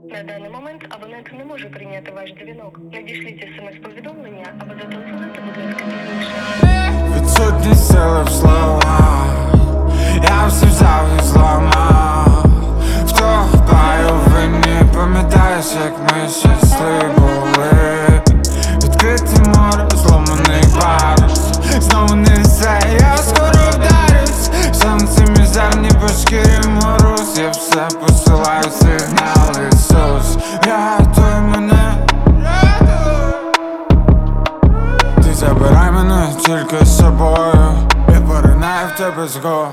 На даний момент абонент не може прийняти ваш дзвінок. Надішліть смс-повідомлення або зателефонуйте, будь ласка, пізніше. Відсутність сили в словах, я все взяв і зламав. Втопаю в вині, пам'ятаєш, як ми щасливі були. Відкрите море, зломаний парус, знову не все, я скоро вдарюсь. Сонце мізерні по шкірі мороз, я все посилаю сигнали, Ісус, рятуй мене. Ти забирай мене тільки з собою, я поринаю в тебе згодом.